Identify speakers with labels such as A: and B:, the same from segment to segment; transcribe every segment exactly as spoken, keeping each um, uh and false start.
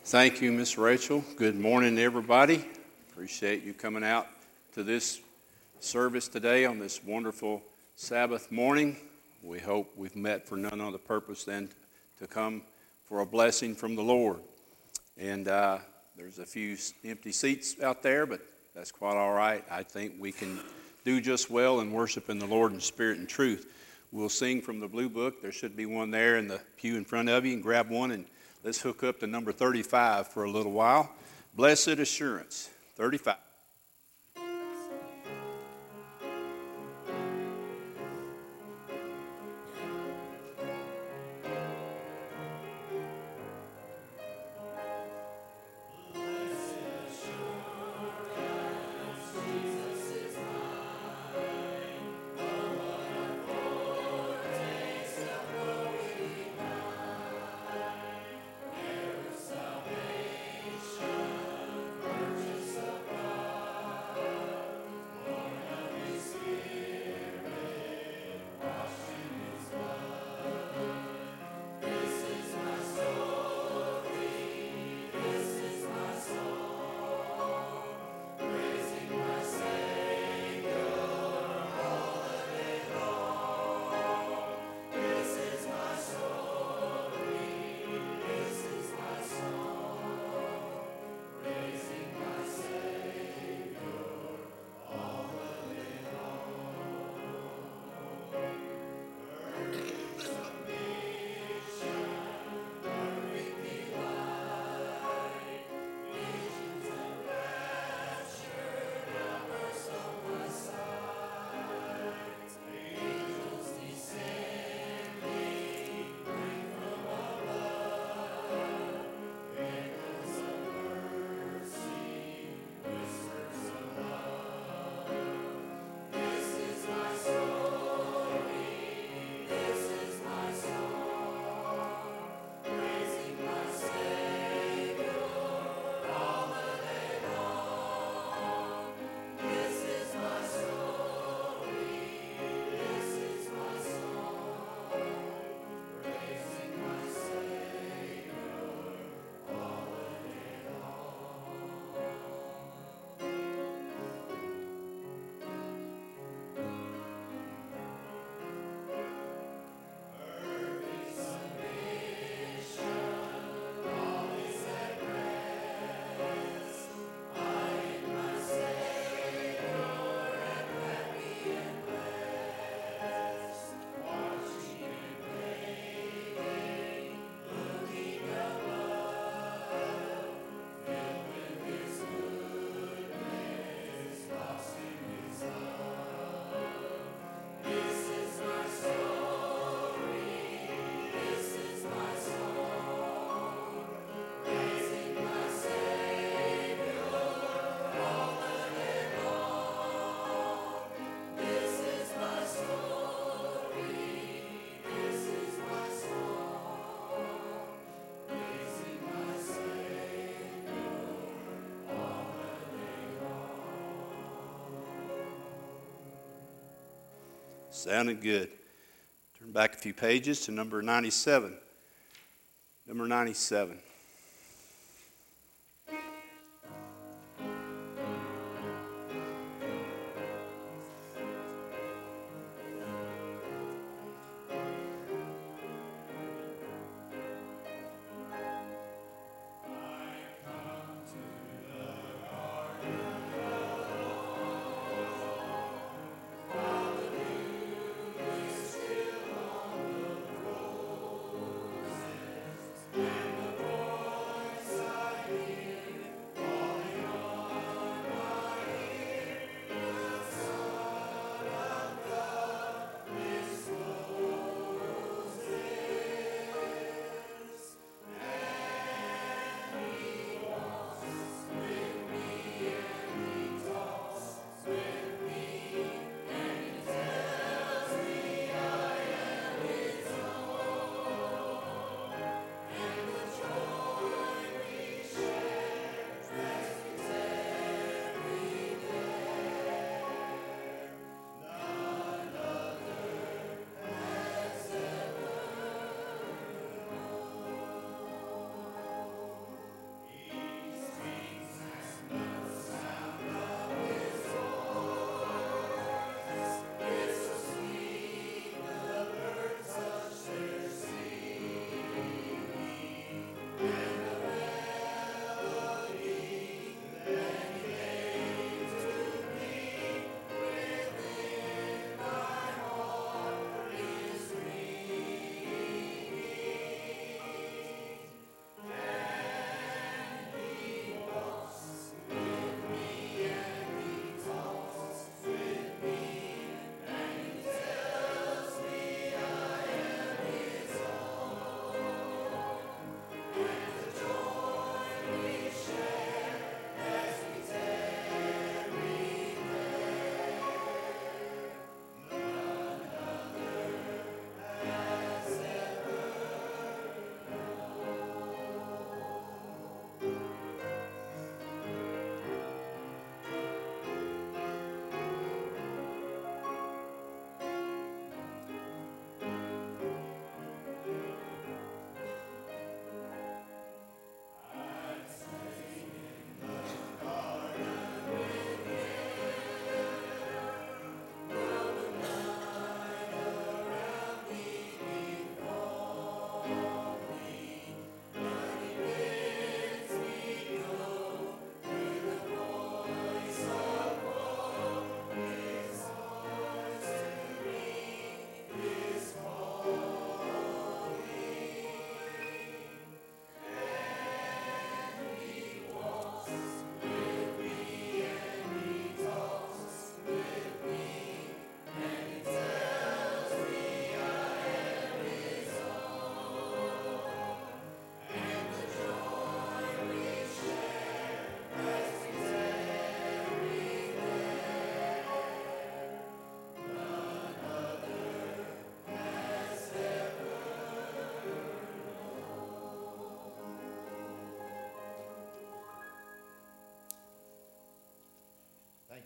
A: Thank you, Miss Rachel. Good morning, everybody. Appreciate you coming out to this service today on this wonderful Sabbath morning. We hope we've met for none other purpose than to come for a blessing from the Lord. And uh, there's a few empty seats out there, but that's quite all right. I think we can do just well in worshiping the Lord in spirit and truth. We'll sing from the Blue Book. There should be one there in the pew in front of you. And grab one and let's hook up to number thirty-five for a little while. Blessed Assurance, thirty-five. Sounded good. Turn back a few pages to number ninety-seven. Number ninety-seven.
B: And the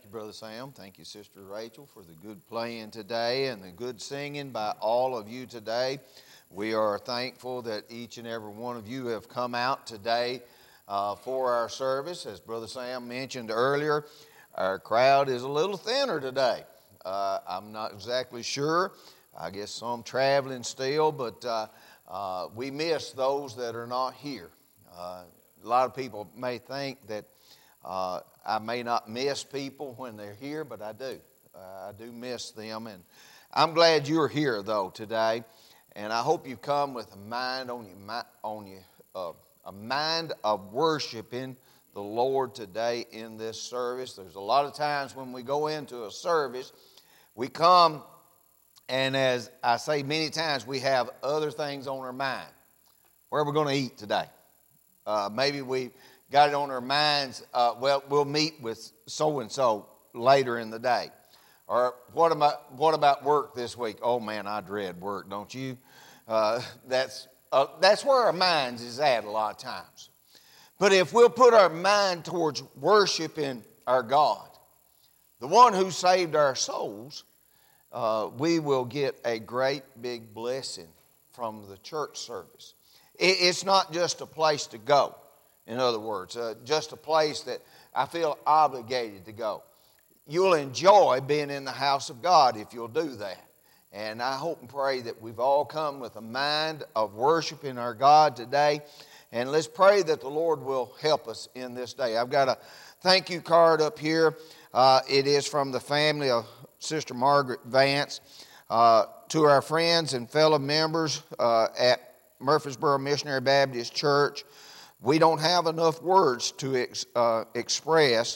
B: you, Brother Sam. Thank you, Sister Rachel, for the good playing today and the good singing by all of you today. We are thankful that each and every one of you have come out today uh, for our service. As Brother Sam mentioned earlier, our crowd is a little thinner today. Uh, I'm not exactly sure. I guess some traveling still, but uh, uh, we miss those that are not here. Uh, a lot of people may think that uh, I may not miss people when they're here, but I do. Uh, I do miss them, and I'm glad you're here though today. And I hope you come with a mind on you, on you, uh, a mind of worshiping the Lord today in this service. There's a lot of times when we go into a service, we come, and as I say many times, we have other things on our mind. Where are we going to eat today? Uh, maybe we got it on our minds, uh, well, we'll meet with so-and-so later in the day. Or what about, what about work this week? Oh, man, I dread work, don't you? Uh, that's, uh, that's where our minds is at a lot of times. But if we'll put our mind towards worshiping our God, the one who saved our souls, uh, we will get a great big blessing from the church service. It, it's not just a place to go. In other words, uh, just a place that I feel obligated to go. You'll enjoy being in the house of God if you'll do that. And I hope and pray that we've all come with a mind of worshiping our God today. And let's pray that the Lord will help us in this day. I've got a thank you card up here. Uh, it is from the family of Sister Margaret Vance. Uh, to our friends and fellow members uh, at Murfreesboro Missionary Baptist Church, we don't have enough words to ex, uh, express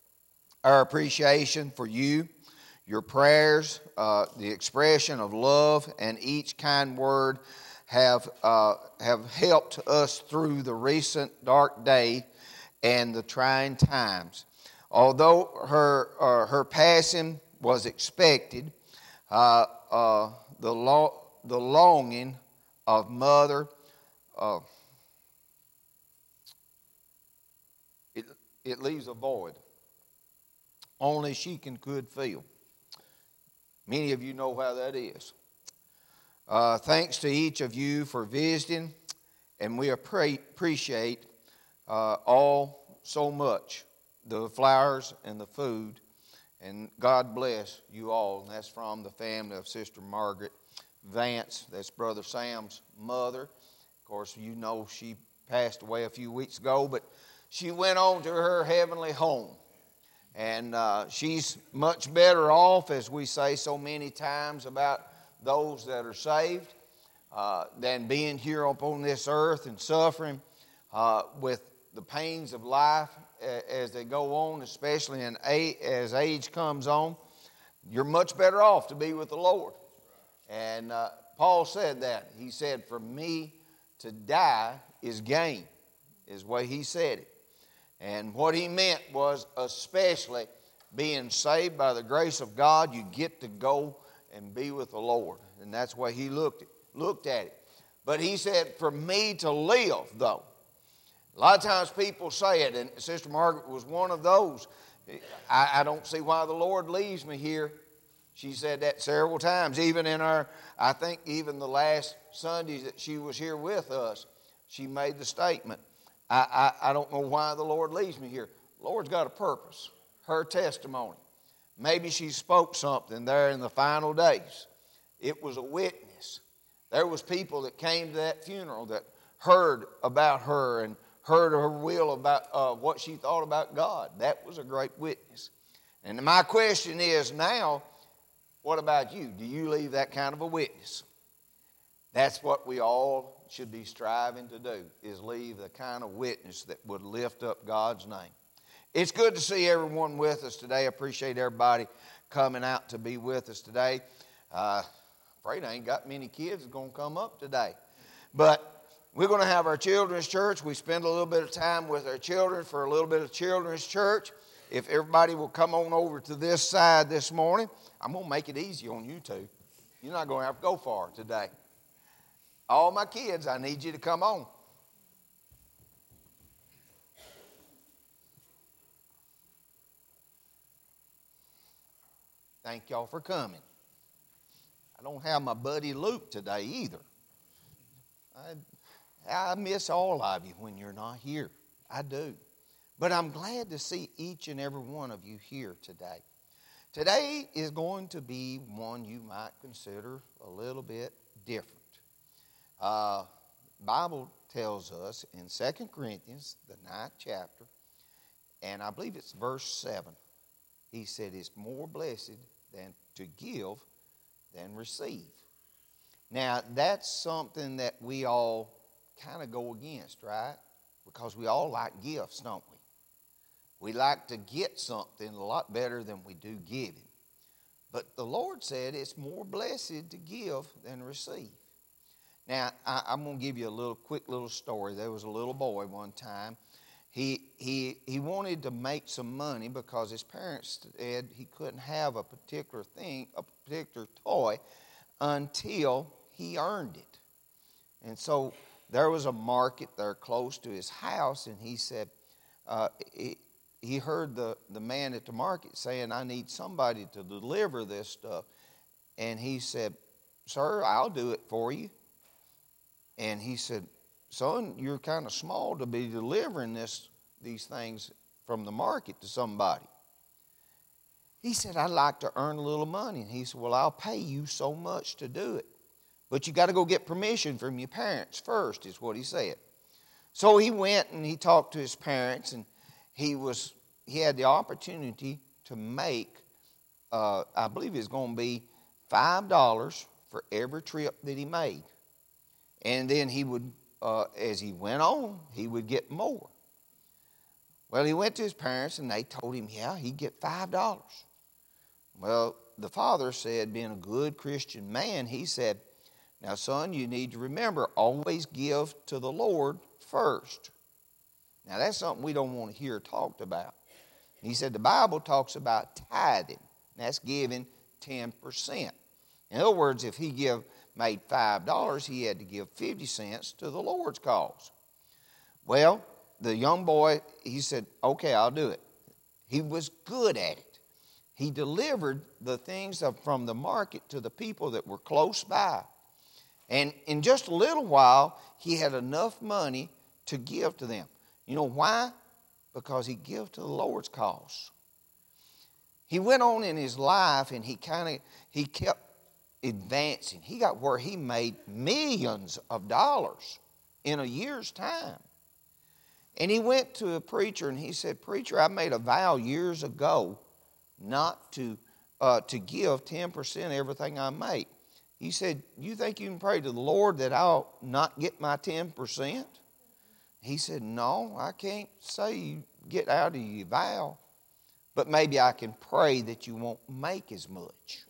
B: our appreciation for you, your prayers, uh, the expression of love, and each kind word have uh, have helped us through the recent dark day and the trying times. Although her uh, her passing was expected, uh, uh, the lo- the longing of mother. Uh, It leaves a void. Only she can could feel. Many of you know how that is. Uh, thanks to each of you for visiting, and we appre- appreciate uh, all so much, the flowers and the food, and God bless you all. And that's from the family of Sister Margaret Vance. That's Brother Sam's mother. Of course, you know she passed away a few weeks ago, but she went on to her heavenly home. And uh, she's much better off, as we say so many times about those that are saved, uh, than being here upon this earth and suffering uh, with the pains of life as they go on, especially in a- as age comes on. You're much better off to be with the Lord. And uh, Paul said that. He said, for me to die is gain, is the way he said it. And what he meant was especially being saved by the grace of God, you get to go and be with the Lord. And that's why he looked at, looked at it. But he said, for me to live, though. A lot of times people say it, and Sister Margaret was one of those. I, I don't see why the Lord leaves me here. She said that several times, even in our, I think even the last Sundays that she was here with us, she made the statement. I, I, I don't know why the Lord leaves me here. The Lord's got a purpose, her testimony. Maybe she spoke something there in the final days. It was a witness. There was people that came to that funeral that heard about her and heard her will about uh, what she thought about God. That was a great witness. And my question is now, what about you? Do you leave that kind of a witness? That's what we all should be striving to do, is leave the kind of witness that would lift up God's name. It's good to see everyone with us today. I appreciate everybody coming out to be with us today. Uh, afraid I ain't got many kids going to come up today. But we're going to have our children's church. We spend a little bit of time with our children for a little bit of children's church. If everybody will come on over to this side this morning, I'm going to make it easy on you two. You're not going to have to go far today. All my kids, I need you to come on. thank y'all for coming. I don't have my buddy Luke today either. I, I miss all of you when you're not here. I do. But I'm glad to see each and every one of you here today. Today is going to be one you might consider a little bit different. Uh, Bible tells us in Second Corinthians, the ninth chapter, and I believe it's verse seven, he said, it's more blessed than to give than receive. Now, that's something that we all kind of go against, right? Because we all like gifts, don't we? We like to get something a lot better than we do giving. But the Lord said it's more blessed to give than receive. Now, I, I'm going to give you a little quick little story. There was a little boy one time. He, he, he wanted to make some money because his parents said he couldn't have a particular thing, a particular toy, until he earned it. And so there was a market there close to his house, and he said, uh, he, he heard the, the man at the market saying, I need somebody to deliver this stuff. And he said, sir, I'll do it for you. And he said, son, you're kind of small to be delivering this, these things from the market to somebody. He said, I'd like to earn a little money. And he said, well, I'll pay you so much to do it. But you got to go get permission from your parents first, is what he said. So he went and he talked to his parents, and he was he had the opportunity to make, uh, I believe it's going to be five dollars for every trip that he made. And then he would, uh, as he went on, he would get more. Well, he went to his parents, and they told him, yeah, he'd get five dollars. Well, the father said, being a good Christian man, he said, now, son, you need to remember, always give to the Lord first. Now, that's something we don't want to hear talked about. He said the Bible talks about tithing. That's giving ten percent. In other words, if he give made five dollars, he had to give fifty cents to the Lord's cause. Well, the young boy, he said, okay, I'll do it. He was good at it. He delivered the things from the market to the people that were close by. And in just a little while, he had enough money to give to them. You know why? Because he gave to the Lord's cause. He went on in his life, and he kind of, he kept advancing. He got where he made millions of dollars in a year's time. And he went to a preacher, and he said, preacher, I made a vow years ago not to, uh, to give ten percent of everything I make. He said, you think you can pray to the Lord that I'll not get my ten percent? He said, no, I can't say you get out of your vow, but maybe I can pray that you won't make as much.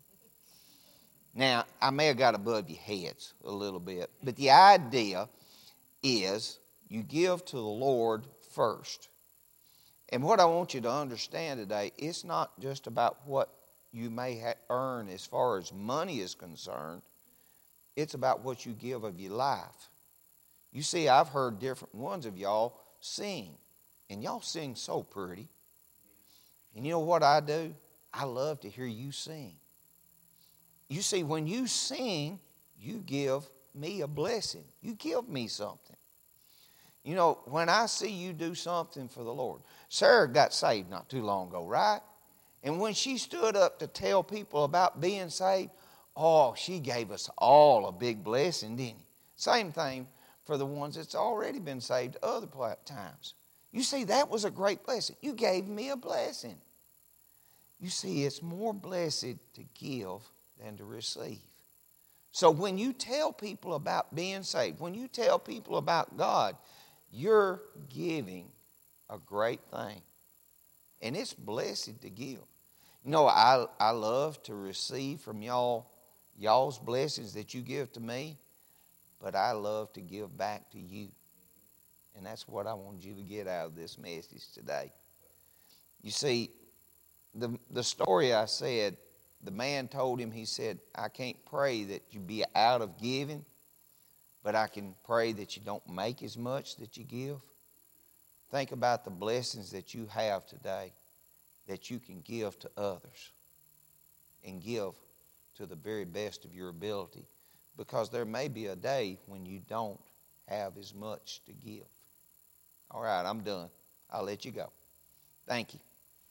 B: Now, I may have got above your heads a little bit, but the idea is you give to the Lord first. And what I want you to understand today, it's not just about what you may ha- earn as far as money is concerned. It's about what you give of your life. You see, I've heard different ones of y'all sing, and y'all sing so pretty. And you know what I do? I love to hear you sing. You see, when you sing, you give me a blessing. You give me something. You know, when I see you do something for the Lord. Sarah got saved not too long ago, right? And when she stood up to tell people about being saved, oh, she gave us all a big blessing, didn't she? Same thing for the ones that's already been saved other times. You see, that was a great blessing. You gave me a blessing. You see, it's more blessed to give than to receive. So when you tell people about being saved, when you tell people about God, you're giving a great thing. And it's blessed to give. You know, I, I love to receive from y'all, y'all's blessings that you give to me, but I love to give back to you. And that's what I wanted you to get out of this message today. You see, the, the story I said, the man told him, he said, I can't pray that you be out of giving, but I can pray that you don't make as much that you give. Think about the blessings that you have today that you can give to others. and give to the very best of your ability, because there may be a day when you don't have as much to give. All right, I'm done. I'll let you go. Thank you.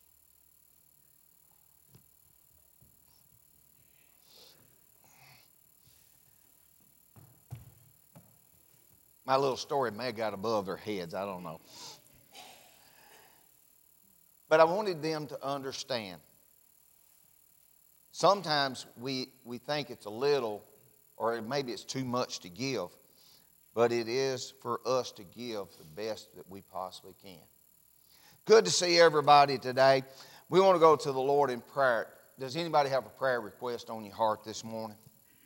B: My little story may have got above their heads. I don't know. But I wanted them to understand. Sometimes we, we think it's a little, or maybe it's too much to give, but it is for us to give the best that we possibly can. Good to see everybody today. We want to go to the Lord in prayer. Does anybody have a prayer request on your heart this morning?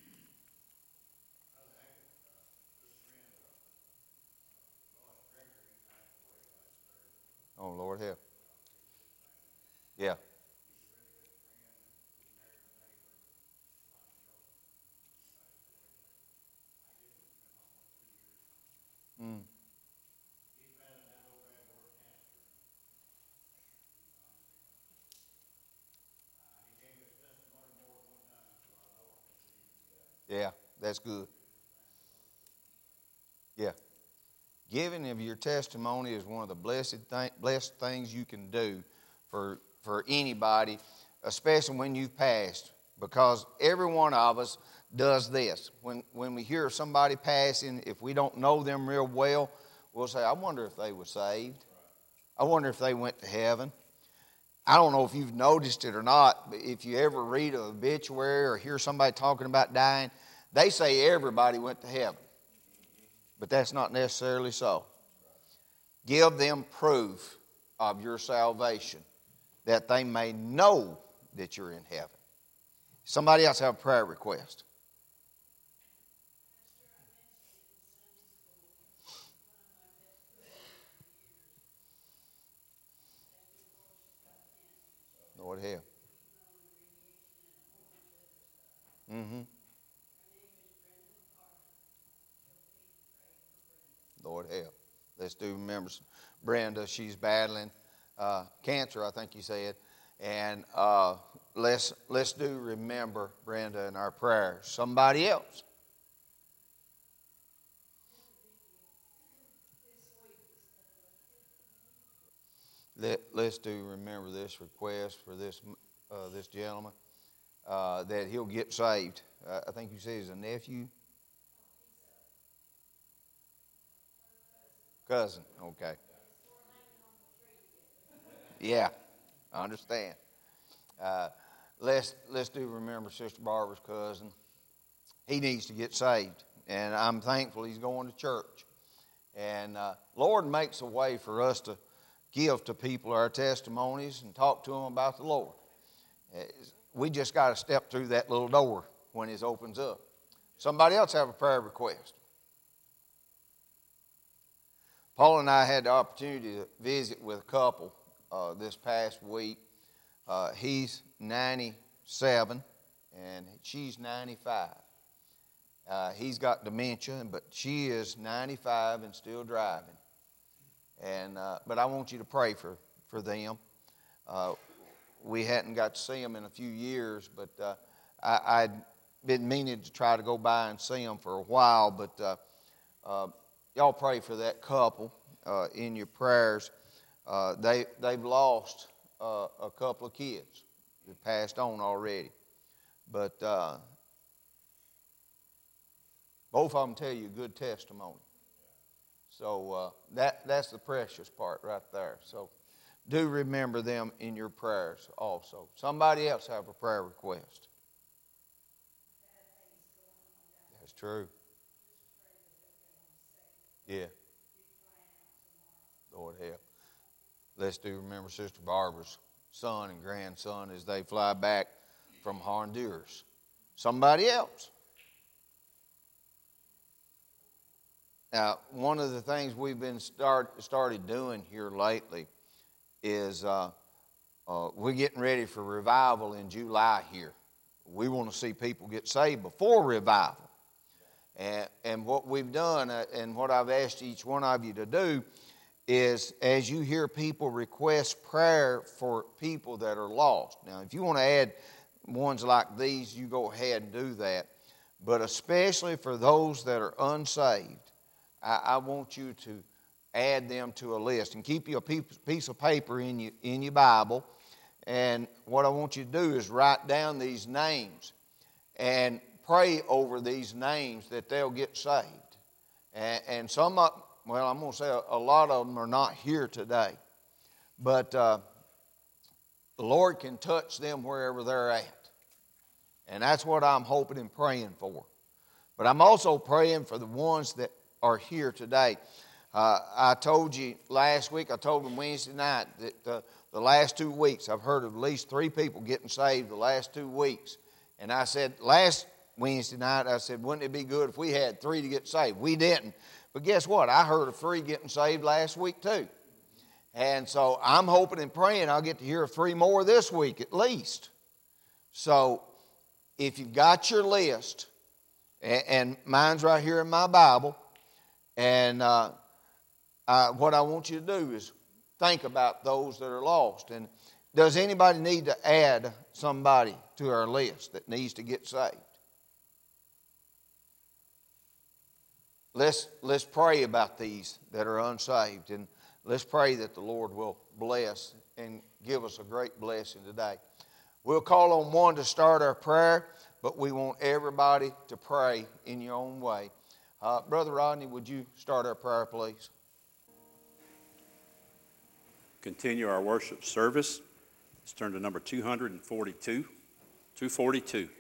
B: Oh, Lord help. Yeah. Mm. Yeah, that's good. Yeah. Giving of your testimony is one of the blessed, th- blessed things you can do for, for anybody, especially when you've passed, because every one of us does this. When, when we hear somebody passing, if we don't know them real well, we'll say, I wonder if they were saved. I wonder if they went to heaven. I don't know if you've noticed it or not, but if you ever read an obituary or hear somebody talking about dying, they say everybody went to heaven. But that's not necessarily so. Give them proof of your salvation, that they may know that you're in heaven. Somebody else have a prayer request? Lord help. Mm-hmm. Lord help. Let's do remember Brenda. She's battling uh, cancer, I think you said, and uh, let's let's do remember Brenda in our prayers. Somebody else. Let, let's do remember this request for this uh, this gentleman uh, that he'll get saved. Uh, I think you said he's a nephew. Cousin, okay. Yeah, I understand. Uh, let's let's do remember Sister Barbara's cousin. He needs to get saved, and I'm thankful he's going to church. And uh, Lord makes a way for us to give to people our testimonies and talk to them about the Lord. We just got to step through that little door when it opens up. Somebody else have a prayer request? Paul and I had the opportunity to visit with a couple uh, this past week. Uh, he's ninety-seven and she's ninety-five. Uh, he's got dementia, but she is ninety-five and still driving. And uh, but I want you to pray for for them. Uh, we hadn't got to see them in a few years, but uh, I, I'd been meaning to try to go by and see them for a while, but. Uh, uh, Y'all pray for that couple uh, in your prayers. Uh, they, they've lost uh, a couple of kids that passed on already. But uh, both of them tell you a good testimony. So uh, that, that's the precious part right there. So do remember them in your prayers also. Somebody else have a prayer request. That's true. Yeah. Lord help. Let's do remember Sister Barbara's son and grandson as they fly back from Honduras. Somebody else. Now, one of the things we've been start, started doing here lately is uh, uh, we're getting ready for revival in July here. We want to see people get saved before revival. And, and what we've done, uh, and what I've asked each one of you to do, is as you hear people request prayer for people that are lost. Now, if you want to add ones like these, you go ahead and do that. But especially for those that are unsaved, I, I want you to add them to a list. And keep your piece of paper in your, in your Bible. And what I want you to do is write down these names and pray over these names that they'll get saved. And, and some, of, well, I'm going to say a, a lot of them are not here today. But uh, the Lord can touch them wherever they're at. And that's what I'm hoping and praying for. But I'm also praying for the ones that are here today. Uh, I told you last week, I told them Wednesday night that uh, the last two weeks, I've heard of at least three people getting saved the last two weeks. And I said, last Wednesday night, I said, wouldn't it be good if we had three to get saved? We didn't. But guess what? I heard of three getting saved last week too. And so I'm hoping and praying I'll get to hear of three more this week at least. So if you've got your list, and, and mine's right here in my Bible, and uh, uh, what I want you to do is think about those that are lost. And does anybody need to add somebody to our list that needs to get saved? Let's, let's pray about these that are unsaved, and let's pray that the Lord will bless and give us a great blessing today. We'll call on one to start our prayer, but we want everybody to pray in your own way. Uh, Brother Rodney, would you start our prayer, please?
A: Continue our worship service. Let's turn to number two forty-two. two forty-two.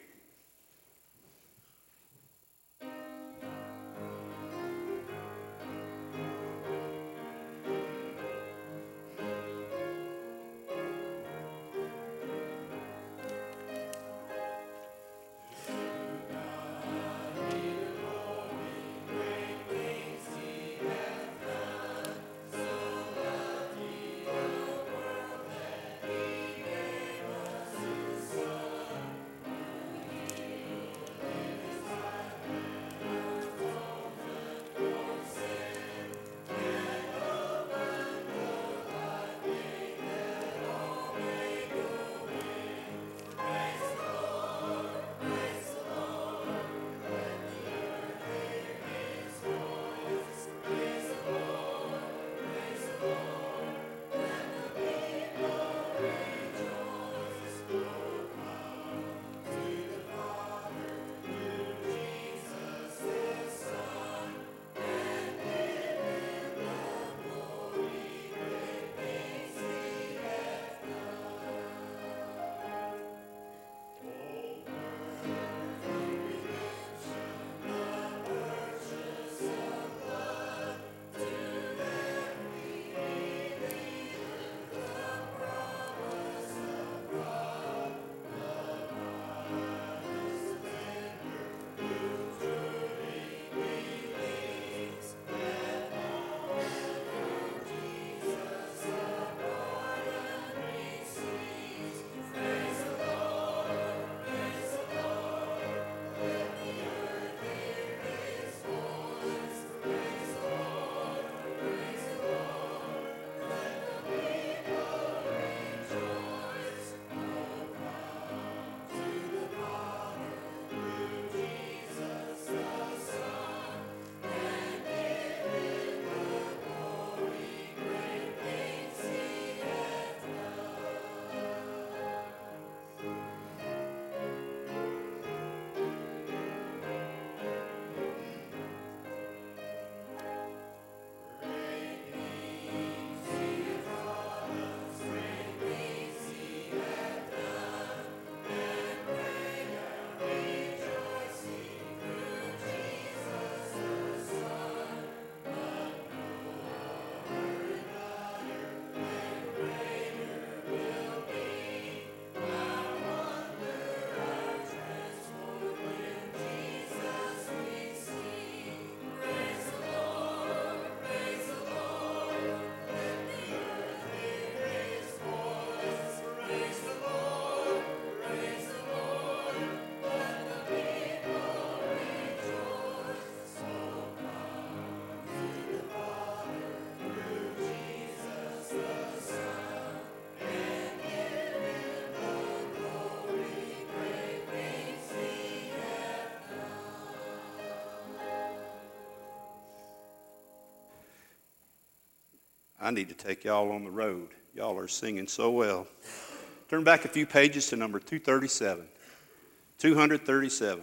A: I need to take y'all on the road. Y'all are singing so well. Turn back a few pages to number two thirty-seven. two thirty-seven.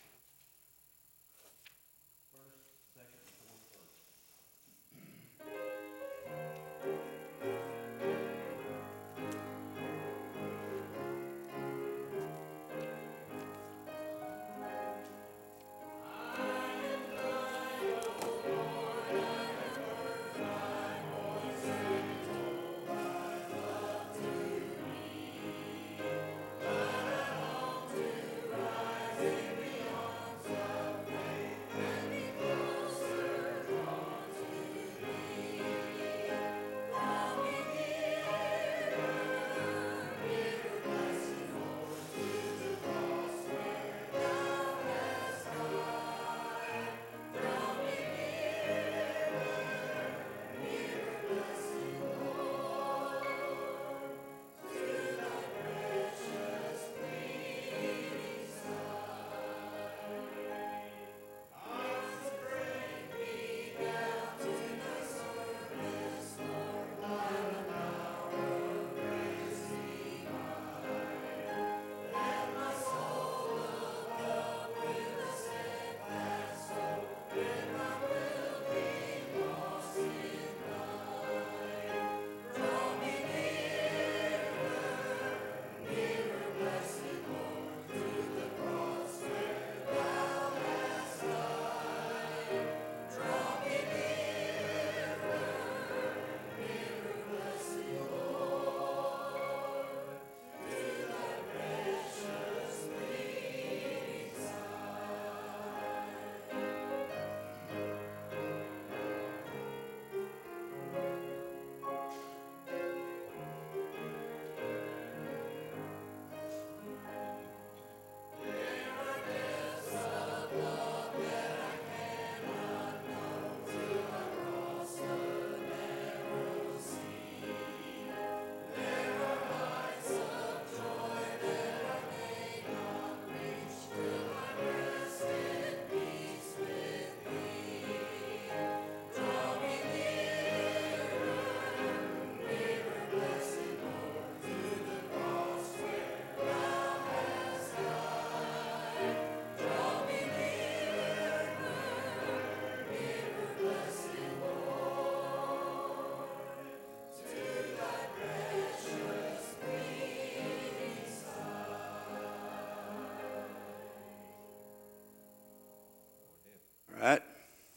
A: All right.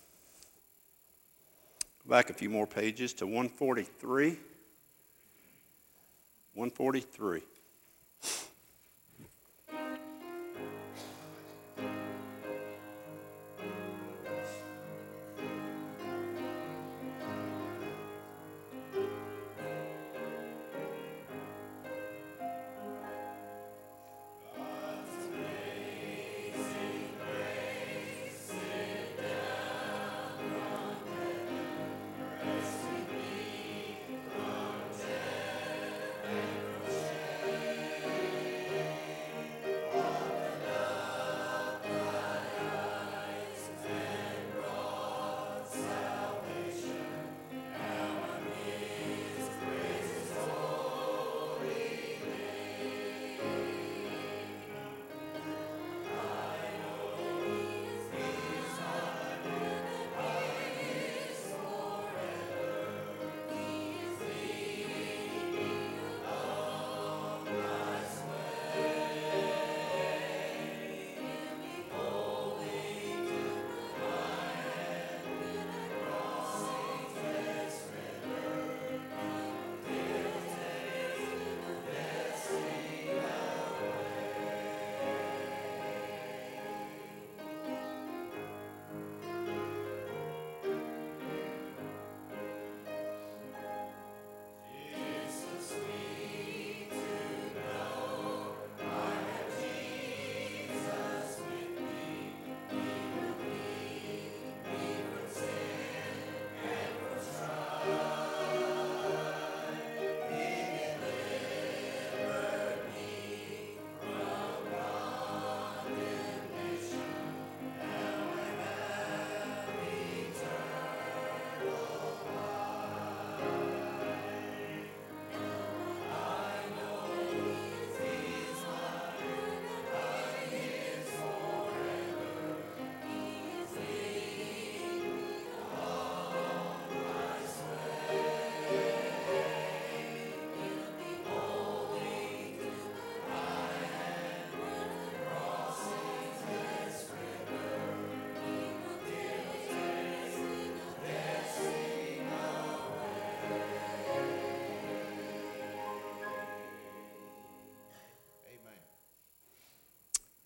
A: Go back a few more pages to one forty-three. one forty-three.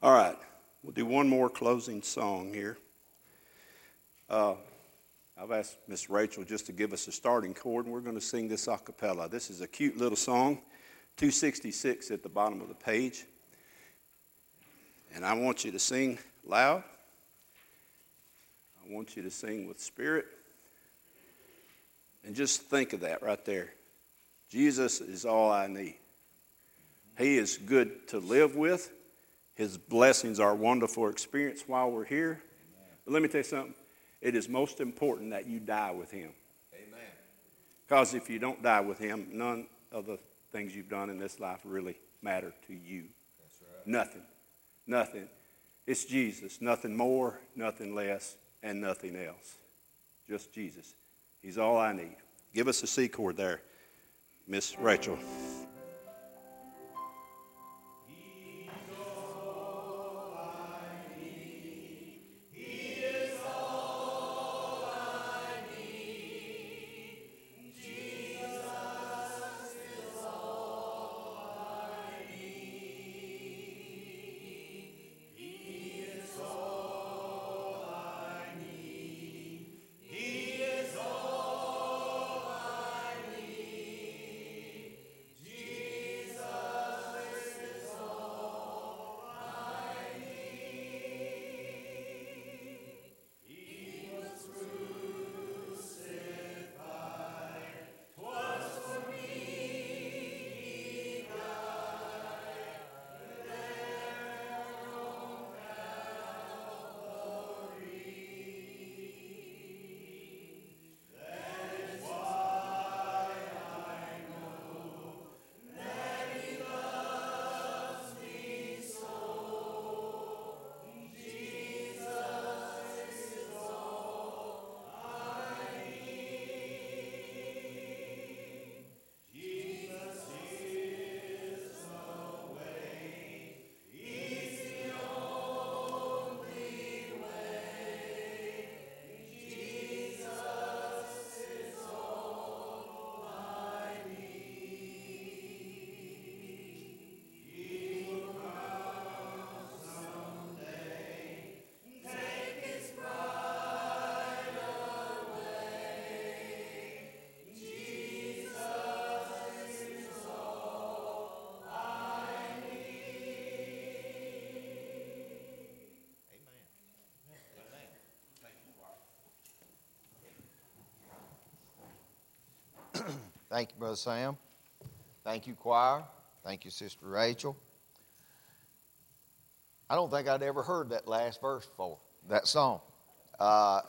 A: All right, we'll do one more closing song here. Uh, I've asked Miss Rachel just to give us a starting chord, and we're going to sing this a cappella. This is a cute little song, two sixty-six at the bottom of the page. And I want you to sing loud. I want you to sing with spirit. And just think of that right there. Jesus is all I need. He is good to live with. His blessings are a wonderful experience while we're here. But let me tell you something. It is most important that you die with him.
B: Amen.
A: Because if you don't die with him, none of the things you've done in this life really matter to you.
B: That's right.
A: Nothing. Nothing. It's Jesus. Nothing more, nothing less, and nothing else. Just Jesus. He's all I need. Give us a C chord there, Miss Rachel.
B: Thank you, Brother Sam. Thank you, choir. Thank you, Sister Rachel. I don't think I'd ever heard that last verse before, that song. Uh,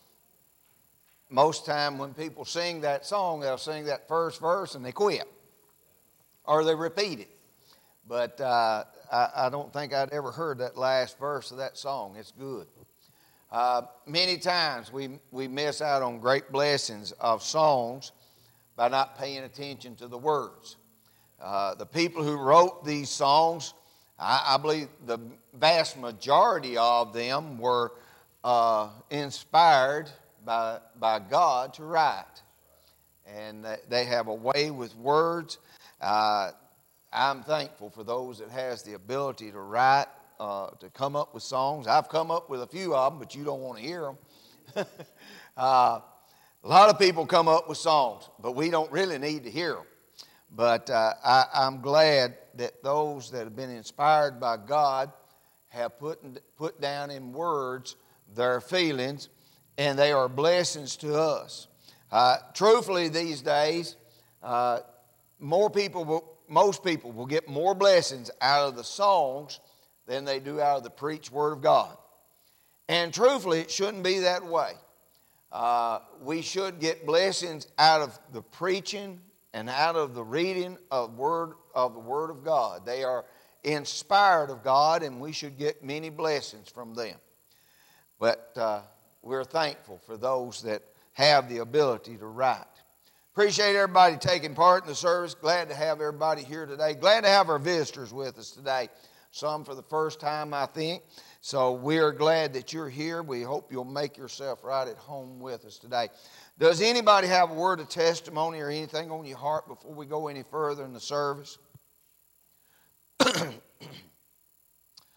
B: most time when people sing that song, they'll sing that first verse and they quit. Or they repeat it. But uh, I, I don't think I'd ever heard that last verse of that song. It's good. Uh, many times we, we miss out on great blessings of songs by not paying attention to the words. Uh, the people who wrote these songs, I, I believe the vast majority of them were uh, inspired by, by God to write. And they have a way with words. Uh, I'm thankful for those that has the ability to write, uh, to come up with songs. I've come up with a few of them, but you don't want to hear them. uh, A lot of people come up with songs, but we don't really need to hear them. But uh, I, I'm glad that those that have been inspired by God have put, put down in words their feelings, and they are blessings to us. Uh, truthfully, these days, uh, more people, will, most people will get more blessings out of the songs than they do out of the preached Word of God. And truthfully, it shouldn't be that way. Uh, we should get blessings out of the preaching and out of the reading of word of the Word of God. They are inspired of God, and we should get many blessings from them. But uh, we're thankful for those that have the ability to write. Appreciate everybody taking part in the service. Glad to have everybody here today. Glad to have our visitors with us today. Some for the first time, I think. So we are glad that you're here. We hope you'll make yourself right at home with us today. Does anybody have a word of testimony or anything on your heart before we go any further in the service?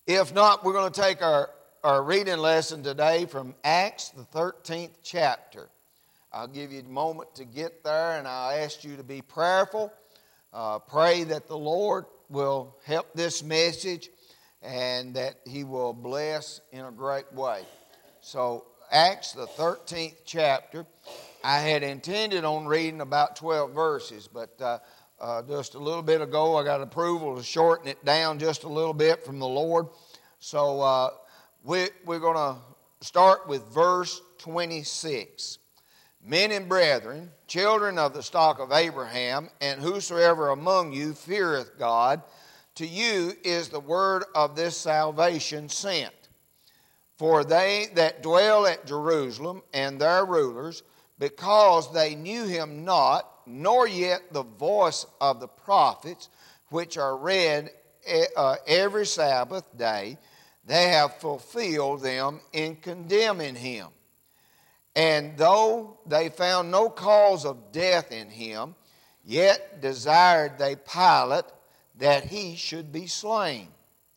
B: If not, we're going to take our, our reading lesson today from Acts, the thirteenth chapter. I'll give you a moment to get there, and I'll ask you to be prayerful. Uh, pray that the Lord will help this message and that He will bless in a great way. So, Acts, the thirteenth chapter. I had intended on reading about twelve verses, but uh, uh, just a little bit ago I got approval to shorten it down just a little bit from the Lord. So uh, we, we're going to start with verse twenty-six. Men and brethren, children of the stock of Abraham, and whosoever among you feareth God, to you is the word of this salvation sent. For they that dwell at Jerusalem and their rulers, because they knew him not, nor yet the voice of the prophets, which are read uh, every Sabbath day, they have fulfilled them in condemning him. And though they found no cause of death in him, yet desired they Pilate that he should be slain.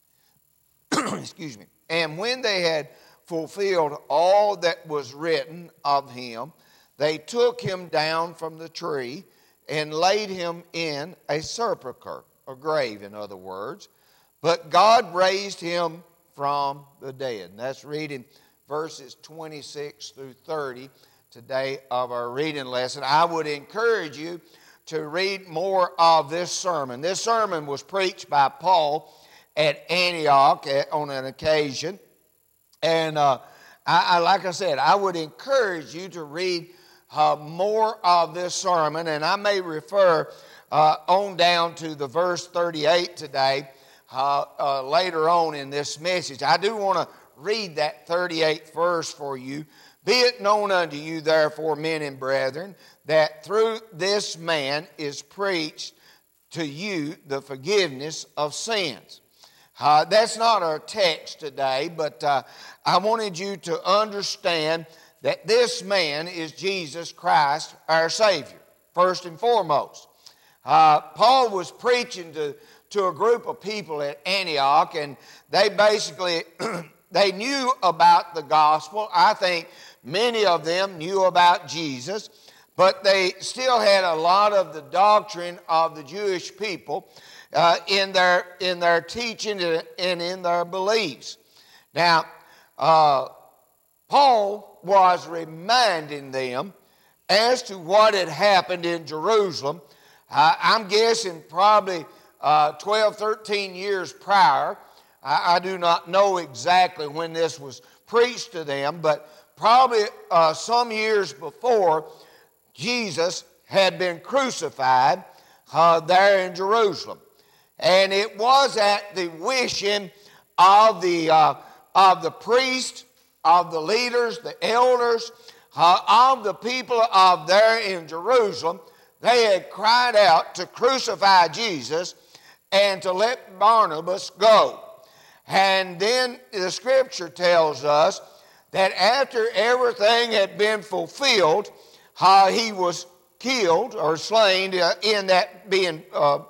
B: Excuse me. And when they had fulfilled all that was written of him, they took him down from the tree and laid him in a sepulchre, a grave in other words. But God raised him from the dead. And that's reading verses twenty-six through thirty today of our reading lesson. I would encourage you to read more of this sermon. This sermon was preached by Paul at Antioch on an occasion. And uh, I, I, like I said, I would encourage you to read uh, more of this sermon. And I may refer uh, on down to the verse thirty-eight today uh, uh, later on in this message. I do want to read that thirty-eighth verse for you. Be it known unto you, therefore, men and brethren, that through this man is preached to you the forgiveness of sins. Uh, that's not our text today, but uh, I wanted you to understand that this man is Jesus Christ, our Savior, first and foremost. Uh, Paul was preaching to, to a group of people at Antioch, and they basically they knew about the gospel. I think many of them knew about Jesus, but they still had a lot of the doctrine of the Jewish people uh, in their in their teaching and in their beliefs. Now, uh, Paul was reminding them as to what had happened in Jerusalem. Uh, I'm guessing probably uh, twelve, thirteen years prior. I, I do not know exactly when this was preached to them, but probably uh, some years before, Jesus had been crucified uh, there in Jerusalem. And it was at the wishing of the, uh, of the priests, of the leaders, the elders, uh, of the people of there in Jerusalem. They had cried out to crucify Jesus and to let Barnabas go. And then the scripture tells us that after everything had been fulfilled, uh, he was killed or slain uh, in that being, uh,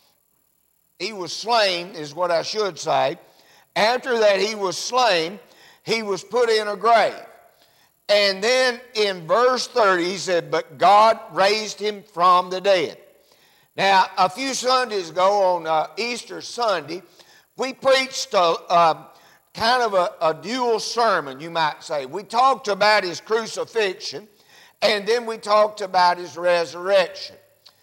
B: he was slain is what I should say. After that he was slain, he was put in a grave. And then in verse thirty he said, but God raised him from the dead. Now, a few Sundays ago on uh, Easter Sunday, we preached a, uh, kind of a, a dual sermon, you might say. We talked about his crucifixion, and then we talked about his resurrection.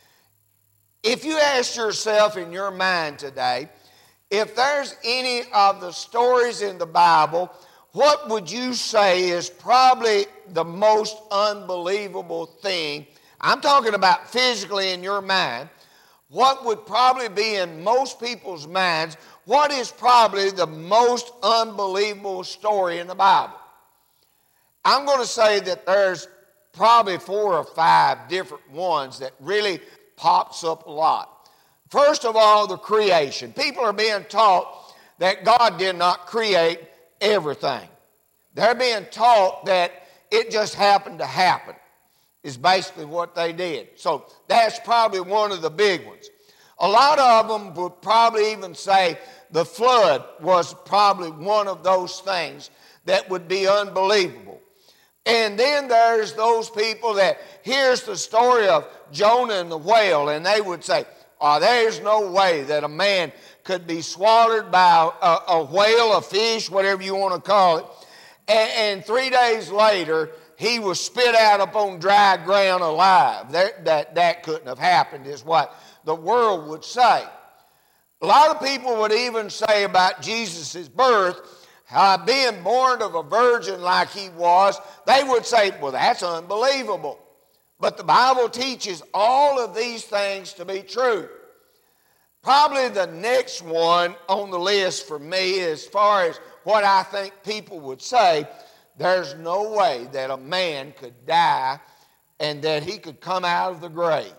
B: If you ask yourself in your mind today, if there's any of the stories in the Bible, what would you say is probably the most unbelievable thing? I'm talking about physically in your mind. What would probably be in most people's minds, what is probably the most unbelievable story in the Bible? I'm going to say that there's probably four or five different ones that really pops up a lot. First of all, the creation. People are being taught that God did not create everything. They're being taught that it just happened to happen, is basically what they did. So that's probably one of the big ones. A lot of them would probably even say the flood was probably one of those things that would be unbelievable. And then there's those people that here's the story of Jonah and the whale, and they would say, oh, there's no way that a man could be swallowed by a, a whale, a fish, whatever you want to call it. And, and three days later, he was spit out upon dry ground alive. That, that, that couldn't have happened, is what the world would say. A lot of people would even say about Jesus' birth, uh, being born of a virgin like he was, they would say, well, that's unbelievable. But the Bible teaches all of these things to be true. Probably the next one on the list for me, as far as what I think people would say, there's no way that a man could die and that he could come out of the grave.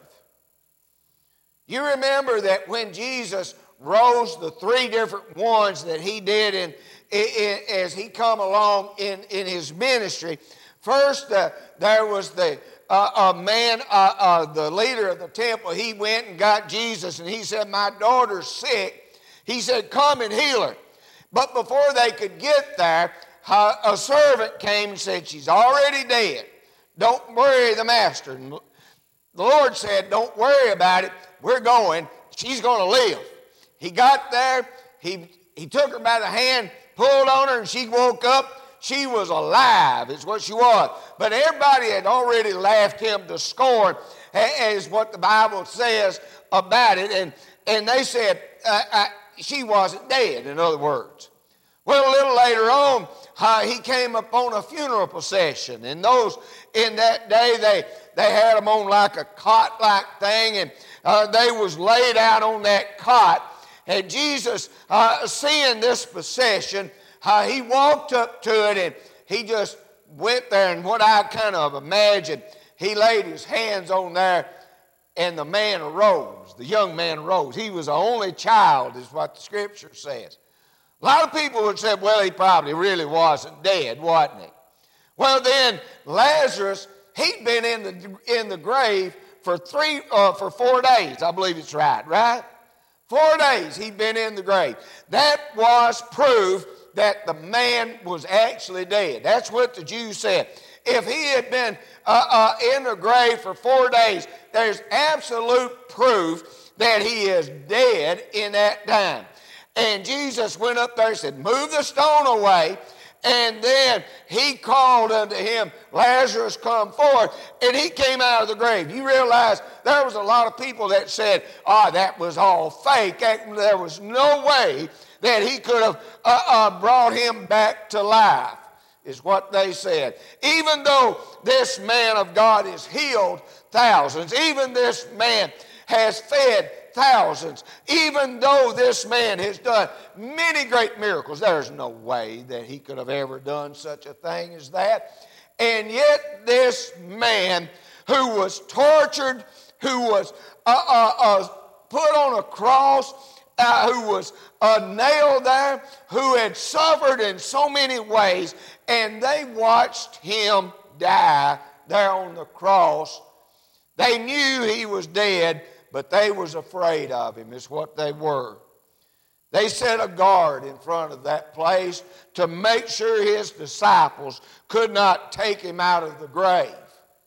B: You remember that when Jesus rose, the three different ones that he did in, in, in, as he come along in, in his ministry. First, uh, there was the uh, a man, uh, uh, the leader of the temple. He went and got Jesus, and he said, my daughter's sick. He said, come and heal her. But before they could get there, uh, a servant came and said, she's already dead. Don't worry the master. And the Lord said, don't worry about it. We're going. She's going to live. He got there. He, he took her by the hand, pulled on her, and she woke up. She was alive, is what she was. But everybody had already laughed him to scorn, is what the Bible says about it. And, and they said uh, uh, she wasn't dead, in other words. Well, a little later on, uh, he came upon a funeral procession. And those, in that day, they, they had them on like a cot-like thing, and uh, they was laid out on that cot. And Jesus, uh, seeing this procession, Uh, he walked up to it and he just went there, and what I kind of imagined, he laid his hands on there and the man arose. The young man arose. He was the only child, is what the scripture says. A lot of people would say, well, he probably really wasn't dead, wasn't he? Well, then Lazarus, he'd been in the in the grave for three uh, for four days. I believe it's right, right? Four days he'd been in the grave. That was proof that the man was actually dead. That's what the Jews said. If he had been uh, uh, in the grave for four days, there's absolute proof that he is dead in that time. And Jesus went up there and said, move the stone away. And then he called unto him, Lazarus, come forth. And he came out of the grave. You realize there was a lot of people that said, oh, that was all fake. There was no way that he could have uh, uh, brought him back to life, is what they said. Even though this man of God has healed thousands, even this man has fed thousands, even though this man has done many great miracles, there's no way that he could have ever done such a thing as that. And yet this man who was tortured, who was uh, uh, uh, put on a cross, Uh, who was uh, nailed there, who had suffered in so many ways, and they watched him die there on the cross. They knew he was dead, but they was afraid of him, is what they were. They set a guard in front of that place to make sure his disciples could not take him out of the grave.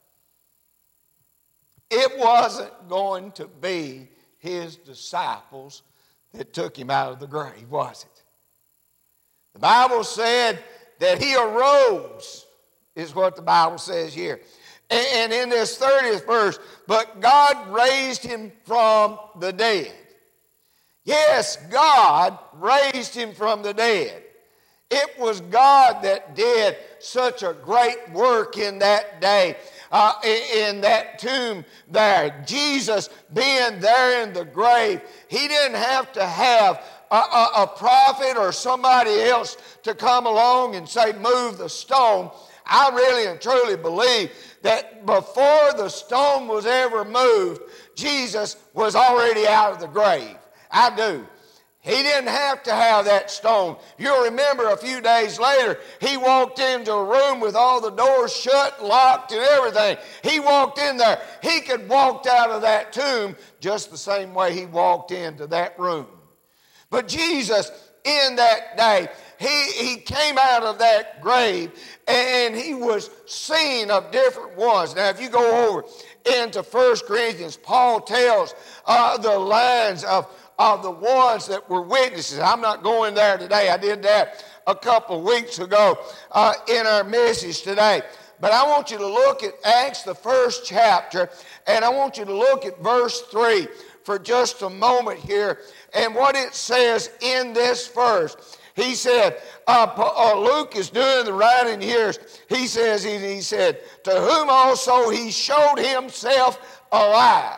B: It wasn't going to be his disciples that took him out of the grave, was it? The Bible said that he arose, is what the Bible says here. And in this thirtieth verse, but God raised him from the dead. Yes, God raised him from the dead. It was God that did such a great work in that day. Uh, in that tomb there. Jesus being there in the grave, he didn't have to have a, a, a prophet or somebody else to come along and say, move the stone. I really and truly believe that before the stone was ever moved, Jesus was already out of the grave. I do. He didn't have to have that stone. You'll remember a few days later, he walked into a room with all the doors shut, locked, and everything. He walked in there. He could walk out of that tomb just the same way he walked into that room. But Jesus, in that day, he, he came out of that grave and he was seen of different ones. Now, if you go over into First Corinthians, Paul tells uh, the lines of, of the ones that were witnesses. I'm not going there today. I did that a couple of weeks ago uh, in our message today. But I want you to look at Acts, the first chapter, and I want you to look at verse three for just a moment here. And what it says in this verse, he said, uh, uh, Luke is doing the writing here. He says, he, he said, to whom also he showed himself alive.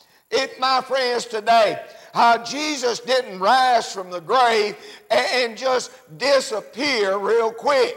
B: It, my friends, today, how Jesus didn't rise from the grave and, and just disappear real quick.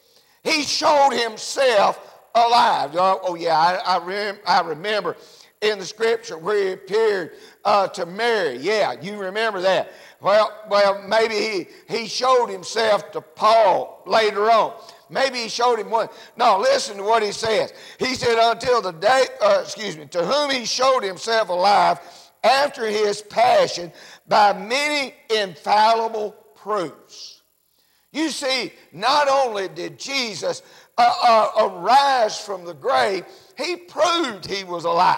B: He showed himself alive. Oh, oh yeah, I, I, rem, I remember in the scripture where he appeared uh, to Mary. Yeah, you remember that. Well, well, maybe he, he showed himself to Paul later on. Maybe he showed him one. No, listen to what he says. He said, until the day, uh, excuse me, to whom he showed himself alive after his passion by many infallible proofs. You see, not only did Jesus uh, uh, arise from the grave, he proved he was alive.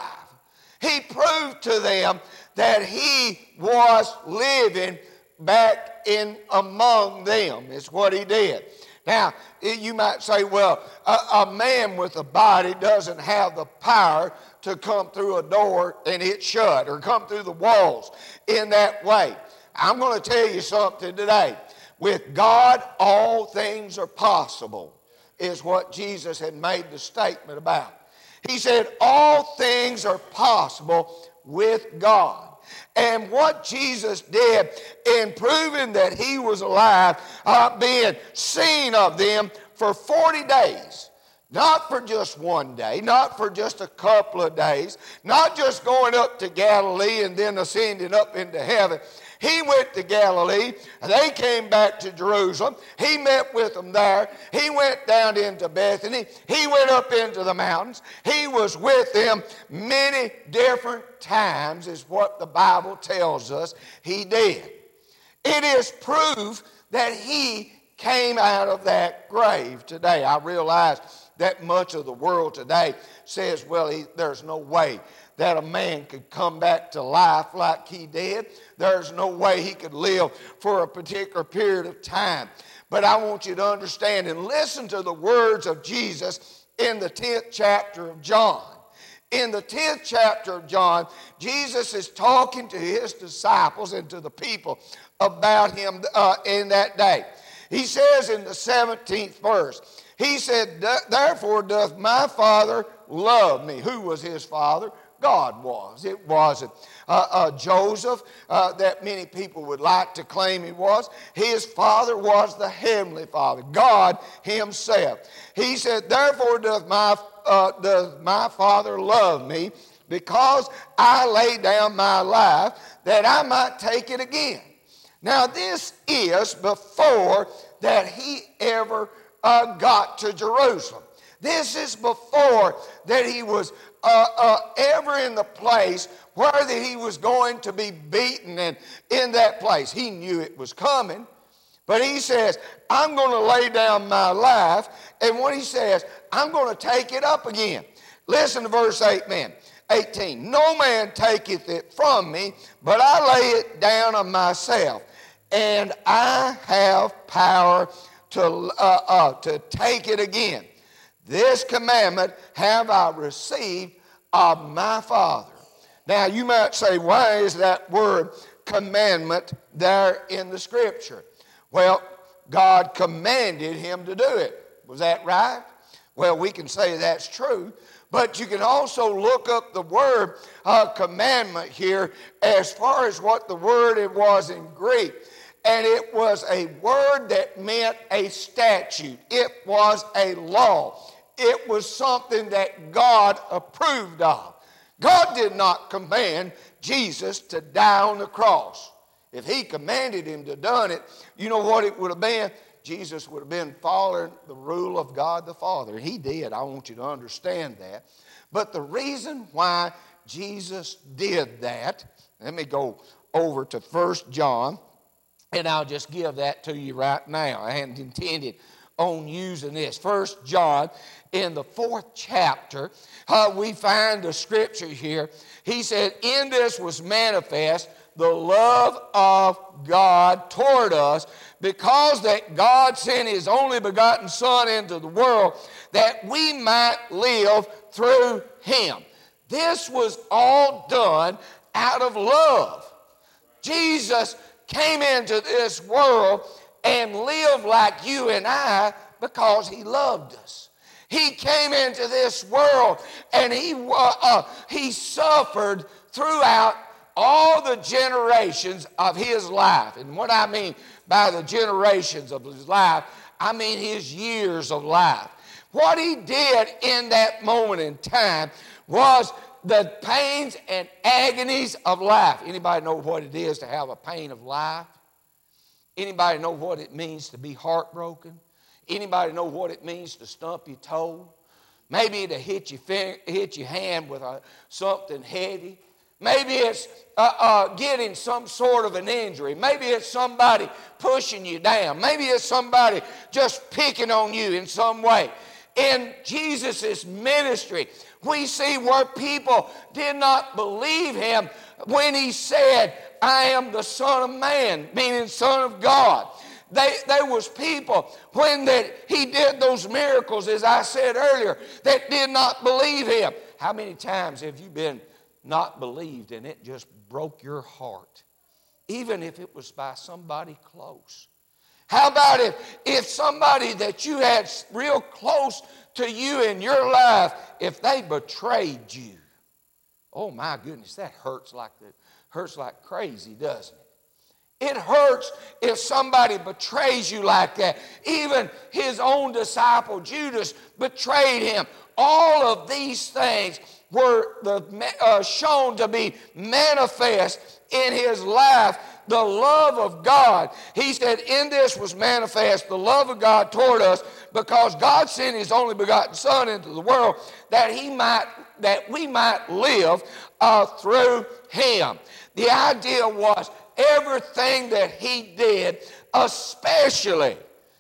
B: He proved to them that he was living back in among them. Is what he did. Now, you might say, well, a, a man with a body doesn't have the power to come through a door and it shut, or come through the walls in that way. I'm going to tell you something today. With God, all things are possible, is what Jesus had made the statement about. He said, all things are possible with God. And what Jesus did in proving that he was alive, uh, being seen of them for forty days, not for just one day, not for just a couple of days, not just going up to Galilee and then ascending up into heaven. He went to Galilee, and they came back to Jerusalem. He met with them there. He went down into Bethany. He went up into the mountains. He was with them many different times, is what the Bible tells us he did. It is proof that he came out of that grave today. I realize that much of the world today says, well, he, there's no way that a man could come back to life like he did. There's no way he could live for a particular period of time. But I want you to understand and listen to the words of Jesus in the tenth chapter of John. In the tenth chapter of John, Jesus is talking to his disciples and to the people about him uh, in that day. He says in the seventeenth verse, he said, therefore doth my Father love me. Who was his father? God was. It wasn't uh, uh, Joseph uh, that many people would like to claim he was. His father was the heavenly Father, God himself. He said, therefore doth my, uh, doth my Father love me, because I lay down my life that I might take it again. Now this is before that he ever uh, got to Jerusalem. This is before that he was uh, uh, ever in the place where that he was going to be beaten, and in that place. He knew it was coming, but he says, I'm going to lay down my life, and what he says, I'm going to take it up again. Listen to verse eight, man. eighteen, no man taketh it from me, but I lay it down of myself, and I have power to, uh, uh, to take it again. This commandment have I received of my Father. Now you might say, why is that word commandment there in the scripture? Well, God commanded him to do it. Was that right? Well, we can say that's true. But you can also look up the word uh, commandment here as far as what the word it was in Greek. And it was a word that meant a statute. It was a law. It was something that God approved of. God did not command Jesus to die on the cross. If he commanded him to done it, you know what it would have been? Jesus would have been following the rule of God the Father. He did. I want you to understand that. But the reason why Jesus did that, let me go over to First John. And I'll just give that to you right now. I hadn't intended on using this. First John, in the fourth chapter, uh, we find the scripture here. He said, in this was manifest the love of God toward us, because that God sent his only begotten Son into the world that we might live through him. This was all done out of love. Jesus came into this world and lived like you and I because he loved us. He came into this world and he, uh, uh, he suffered throughout all the generations of his life. And what I mean by the generations of his life, I mean his years of life. What he did in that moment in time was the pains and agonies of life. Anybody know what it is to have a pain of life? Anybody know what it means to be heartbroken? Anybody know what it means to stump your toe? Maybe to hit your, finger, hit your hand with a, something heavy. Maybe it's uh, uh, getting some sort of an injury. Maybe it's somebody pushing you down. Maybe it's somebody just picking on you in some way. In Jesus' ministry, we see where people did not believe him when he said, I am the Son of Man, meaning Son of God. They, there was people when that he did those miracles, as I said earlier, that did not believe him. How many times have you been not believed and it just broke your heart, even if it was by somebody close? How about if, if somebody that you had real close to you in your life, if they betrayed you? Oh my goodness, that hurts like that, hurts like crazy, doesn't it? It hurts if somebody betrays you like that. Even his own disciple Judas betrayed him. All of these things were the, uh, shown to be manifest in his life, the love of God. He said, in this was manifest the love of God toward us, because God sent his only begotten Son into the world that he might, that we might live uh, through him. The idea was everything that he did, especially,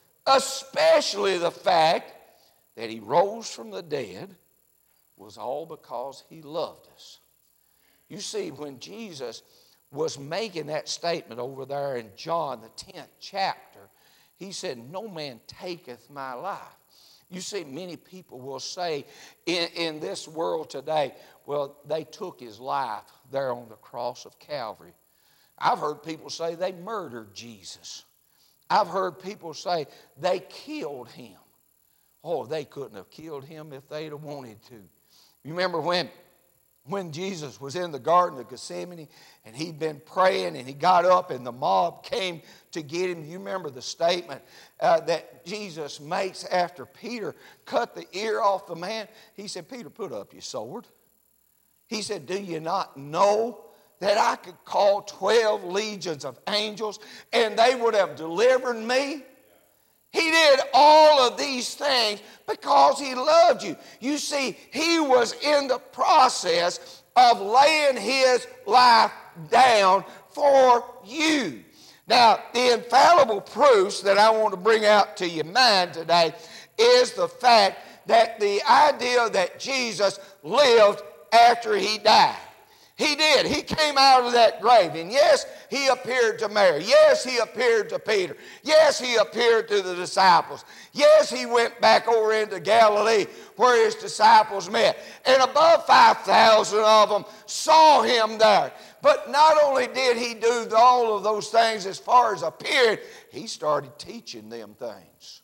B: especially the fact that he rose from the dead, was all because he loved us. You see, when Jesus was making that statement over there in John, the tenth chapter, he said, no man taketh my life. You see, many people will say in, in this world today, well, they took his life there on the cross of Calvary. I've heard people say they murdered Jesus. I've heard people say they killed him. Oh, they couldn't have killed him if they'd have wanted to. You remember when, when Jesus was in the Garden of Gethsemane and he'd been praying and he got up and the mob came to get him? You remember the statement uh, that Jesus makes after Peter cut the ear off the man? He said, Peter, put up your sword. He said, do you not know that I could call twelve legions of angels and they would have delivered me? He did all of these things because he loved you. You see, he was in the process of laying his life down for you. Now, the infallible proofs that I want to bring out to your mind today is the fact that the idea that Jesus lived after he died. He did. He came out of that grave. And yes, he appeared to Mary. Yes, he appeared to Peter. Yes, he appeared to the disciples. Yes, he went back over into Galilee where his disciples met. And above five thousand of them saw him there. But not only did he do all of those things as far as appearing, he started teaching them things.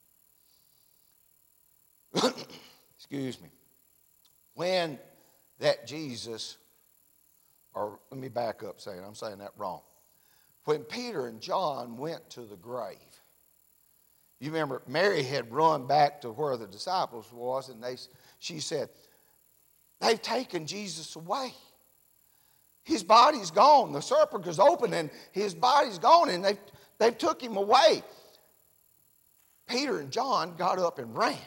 B: Excuse me. When that Jesus... Or let me back up saying, I'm saying that wrong. When Peter and John went to the grave, you remember Mary had run back to where the disciples was, and they, she said, they've taken Jesus away. His body's gone. The sepulchre's open, and his body's gone, and they've, they've took him away. Peter and John got up and ran.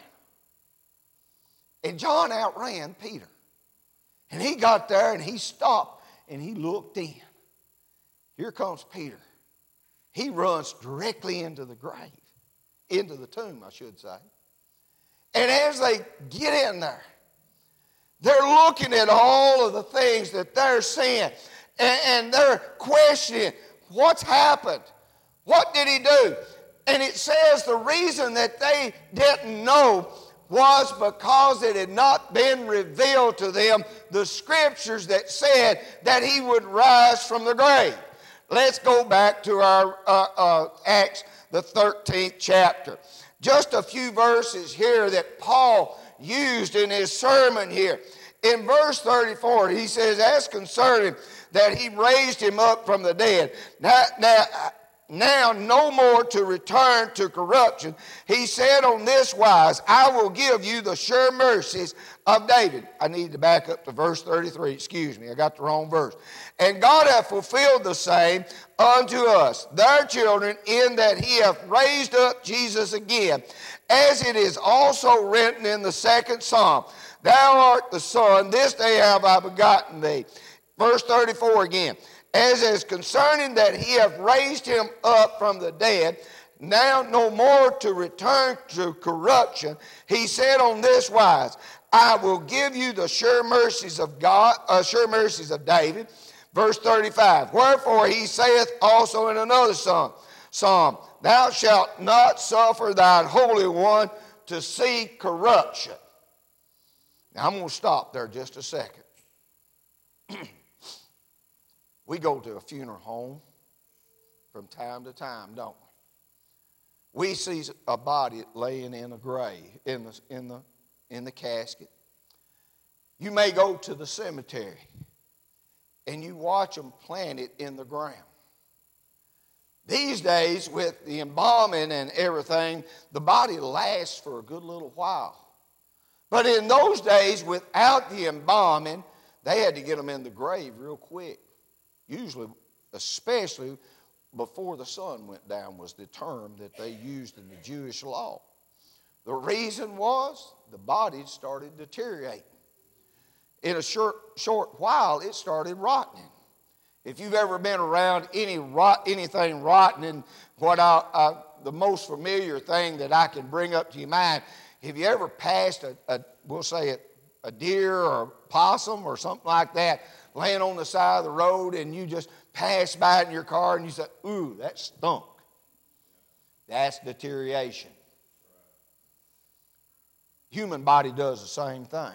B: And John outran Peter. And he got there, and he stopped. And he looked in. Here comes Peter. he runs directly into the grave, into the tomb, I should say. And as they get in there, they're looking at all of the things that they're seeing, and, and they're questioning, what's happened? What did he do? And it says the reason that they didn't know was because it had not been revealed to them the scriptures that said that he would rise from the grave. Let's go back to our uh, uh, Acts, the thirteenth chapter. Just a few verses here that Paul used in his sermon here. In verse thirty-four, he says, as concerning that he raised him up from the dead. Now, now, now no more to return to corruption. He said on this wise, I will give you the sure mercies of David. I need to back up to verse thirty-three. Excuse me, I got the wrong verse. And God hath fulfilled the same unto us, their children, in that he hath raised up Jesus again, as it is also written in the second Psalm, Thou art the Son, this day have I begotten thee. Verse thirty-four again. As is concerning that he hath raised him up from the dead, now no more to return to corruption. He said on this wise, I will give you the sure mercies of God, uh, sure mercies of David. Verse thirty-five. Wherefore he saith also in another psalm, Psalm, Thou shalt not suffer thine Holy One to see corruption. Now I'm going to stop there just a second. We go to a funeral home from time to time, don't we? We see a body laying in a grave, in the, in the, in the casket. You may go to the cemetery and you watch them plant it in the ground. These days, with the embalming and everything, the body lasts for a good little while. But in those days, without the embalming, they had to get them in the grave real quick. Usually, especially before the sun went down, was the term that they used in the Jewish law. The reason was the body started deteriorating. In a short, short while, it started rotting. If you've ever been around any rot, anything rotten, what I, I, the most familiar thing that I can bring up to your mind, have you ever passed a, a we'll say it, a deer or a possum or something like that, laying on the side of the road, and you just pass by it in your car and you say, ooh, that stunk. That's deterioration. Human body does the same thing.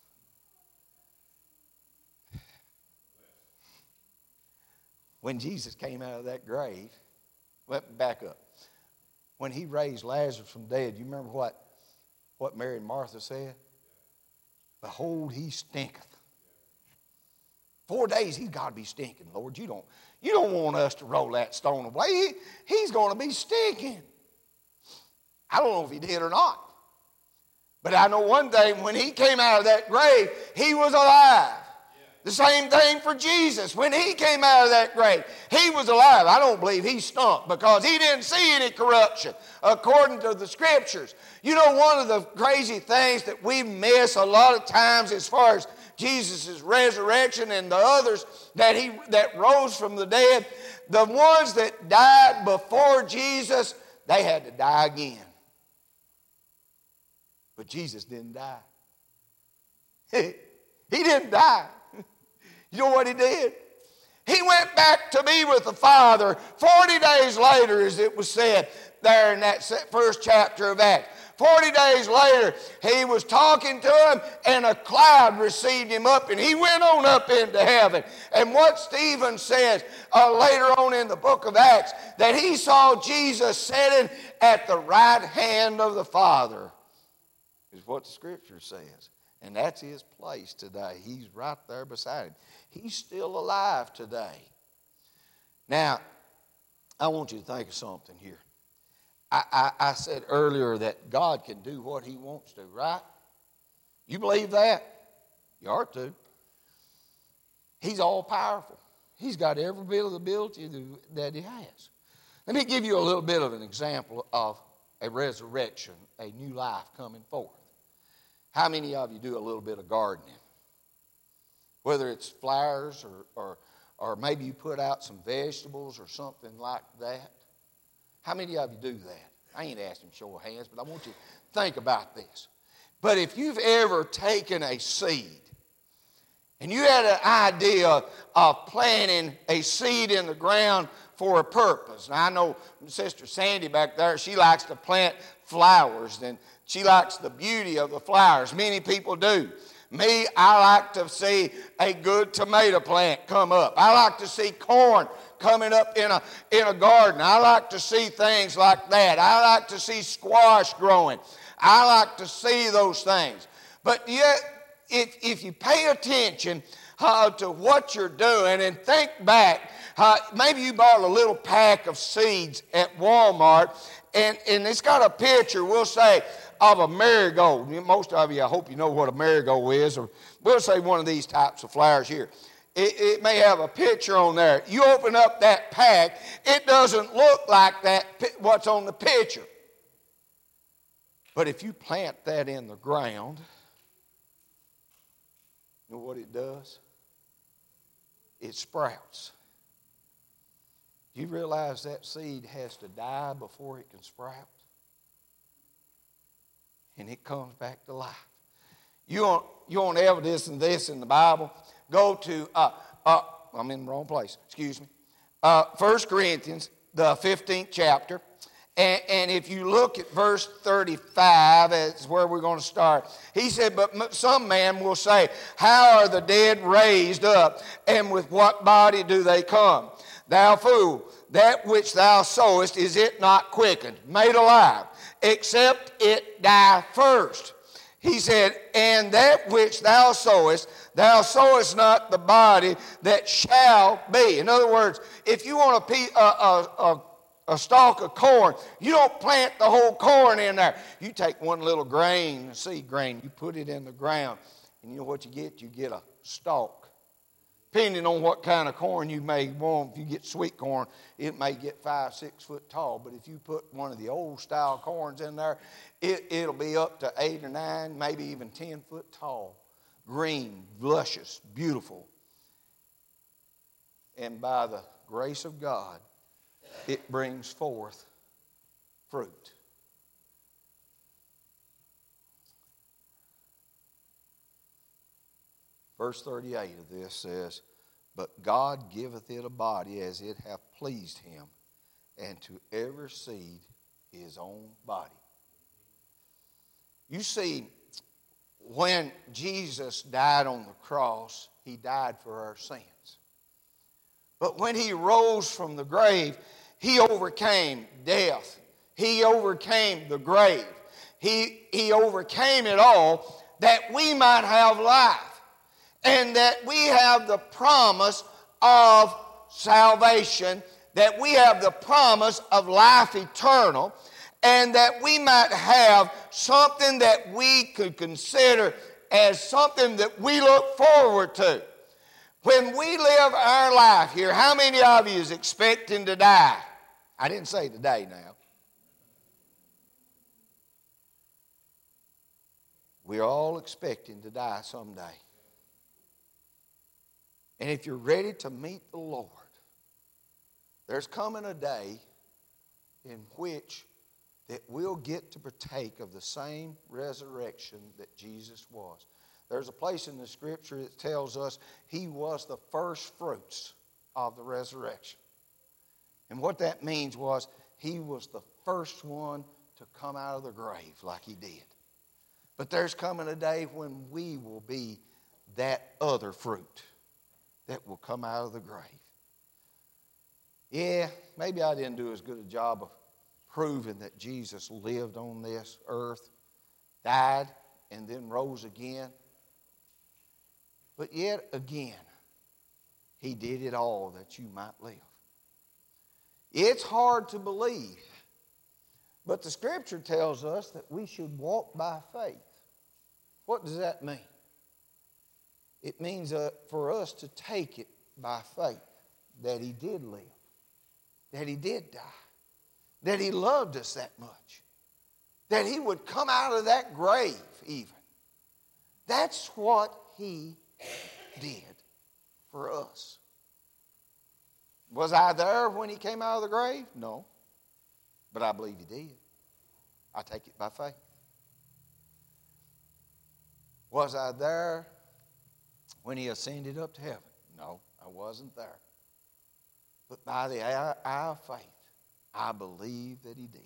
B: When Jesus came out of that grave, let me back up. When he raised Lazarus from the dead, you remember what, what Mary and Martha said? Behold, he stinketh. Four days he's got to be stinking, Lord. You don't, you don't want us to roll that stone away. He, he's going to be stinking. I don't know if he did or not. But I know one thing, when he came out of that grave, he was alive. The same thing for Jesus. When he came out of that grave, he was alive. I don't believe he stunk because he didn't see any corruption according to the scriptures. You know, one of the crazy things that we miss a lot of times as far as Jesus' resurrection and the others that he that rose from the dead, the ones that died before Jesus, they had to die again. But Jesus didn't die. He didn't die. You know what he did? He went back to be with the Father forty days later, as it was said there in that first chapter of Acts. Forty days later, he was talking to him, and a cloud received him up, and he went on up into heaven. And what Stephen says uh, later on in the book of Acts, that he saw Jesus sitting at the right hand of the Father, is what the Scripture says. And that's his place today. He's right there beside him. He's still alive today. Now, I want you to think of something here. I, I, I said earlier that God can do what he wants to, right? You believe that? You ought to. He's all powerful. He's got every bit of the ability that he has. Let me give you a little bit of an example of a resurrection, a new life coming forth. How many of you do a little bit of gardening? Whether it's flowers or, or, or maybe you put out some vegetables or something like that. How many of you do that? I ain't asking show of hands, but I want you to think about this. But if you've ever taken a seed and you had an idea of planting a seed in the ground for a purpose. Now, I know Sister Sandy back there, she likes to plant flowers, and she likes the beauty of the flowers. Many people do. Me, I like to see a good tomato plant come up. I like to see corn coming up in a, in a garden. I like to see things like that. I like to see squash growing. I like to see those things. But yet, if, if you pay attention uh, to what you're doing and think back, uh, maybe you bought a little pack of seeds at Walmart, and, and it's got a picture, we'll say, of a marigold. Most of you, I hope you know what a marigold is, or we'll say one of these types of flowers here. It, it may have a picture on there. You open up that pack, it doesn't look like that, what's on the picture. But if you plant that in the ground, you know what it does? It sprouts. Do you realize that seed has to die before it can sprout? And it comes back to life. You want, you want evidence of this in the Bible? Go to, uh, uh, I'm in the wrong place, excuse me. Uh, First Corinthians, the fifteenth chapter. And, and if you look at verse thirty-five, that's where we're going to start. He said, but some man will say, how are the dead raised up, and with what body do they come? Thou fool, that which thou sowest, is it not quickened, made alive, except it die first? He said, and that which thou sowest, thou sowest not the body that shall be. In other words, if you want a, piece, a, a, a a stalk of corn, you don't plant the whole corn in there. You take one little grain, a seed grain, you put it in the ground, and you know what you get? You get a stalk. Depending on what kind of corn you may want, if you get sweet corn, it may get five, six foot tall. But if you put one of the old style corns in there, it, it'll be up to eight or nine, maybe even ten foot tall. Green, luscious, beautiful. And by the grace of God, it brings forth fruit. Verse thirty-eight of this says, but God giveth it a body as it hath pleased him, and to every seed his own body. You see, when Jesus died on the cross, he died for our sins. But when he rose from the grave, he overcame death. He overcame the grave. He, he overcame it all that we might have life. And that we have the promise of salvation, that we have the promise of life eternal, and that we might have something that we could consider as something that we look forward to. When we live our life here, how many of you is expecting to die? I didn't say today now. We're all expecting to die someday. And if you're ready to meet the Lord, there's coming a day in which that we'll get to partake of the same resurrection that Jesus was. There's a place in the Scripture that tells us he was the first fruits of the resurrection. And what that means was he was the first one to come out of the grave like he did. But there's coming a day when we will be that other fruit that will come out of the grave. Yeah, maybe I didn't do as good a job of proving that Jesus lived on this earth, died, and then rose again. But yet again, he did it all that you might live. It's hard to believe, but the Scripture tells us that we should walk by faith. What does that mean? It means uh, for us to take it by faith that he did live, that he did die, that he loved us that much, that he would come out of that grave even. That's what he did for us. Was I there when he came out of the grave? No. but I believe he did. I take it by faith. Was I there when he ascended up to heaven? No, I wasn't there. But by the eye of faith, I believe that he did.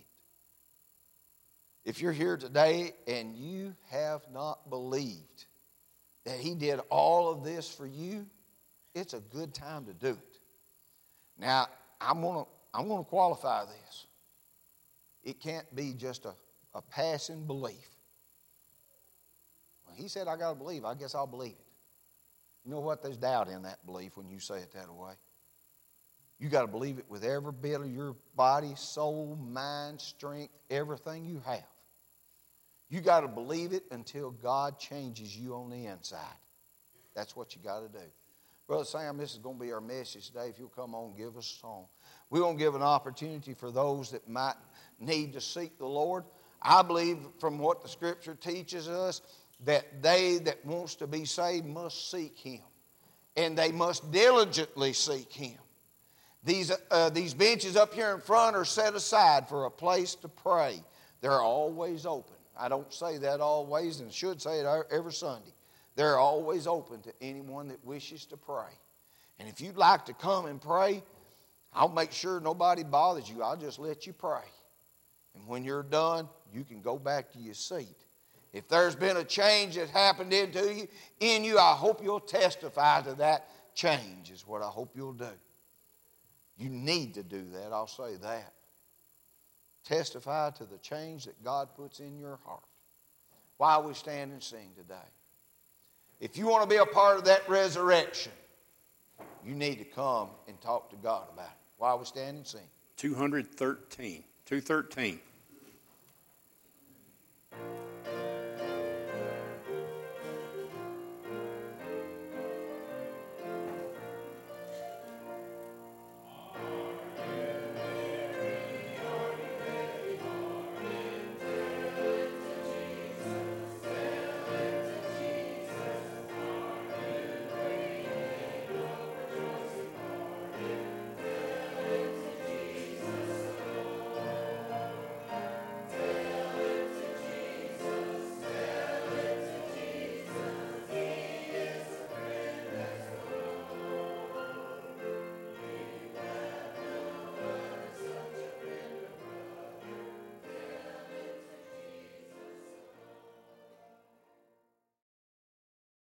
B: If you're here today and you have not believed that he did all of this for you, it's a good time to do it. Now, I'm going to I'm going to qualify this. It can't be just a, a passing belief. Well, he said, I got to believe. I guess I'll believe it. You know what? There's doubt in that belief when you say it that way. You got to believe it with every bit of your body, soul, mind, strength, everything you have. You got to believe it until God changes you on the inside. That's what you got to do. Brother Sam, this is going to be our message today. If you'll come on and give us a song. We're going to give an opportunity for those that might need to seek the Lord. I believe from what the Scripture teaches us that they that wants to be saved must seek Him. And they must diligently seek Him. These, uh, these benches up here in front are set aside for a place to pray. They're always open. I don't say that always and should say it every Sunday. They're always open to anyone that wishes to pray. And if you'd like to come and pray, I'll make sure nobody bothers you. I'll just let you pray. And when you're done, you can go back to your seat. If there's been a change that happened into you, in you, I hope you'll testify to that change is what I hope you'll do. You need to do that, I'll say that. Testify to the change that God puts in your heart. While we stand and sing today. If you want to be a part of that resurrection, you need to come and talk to God about it. While we stand and sing.
A: two thirteen. two thirteen.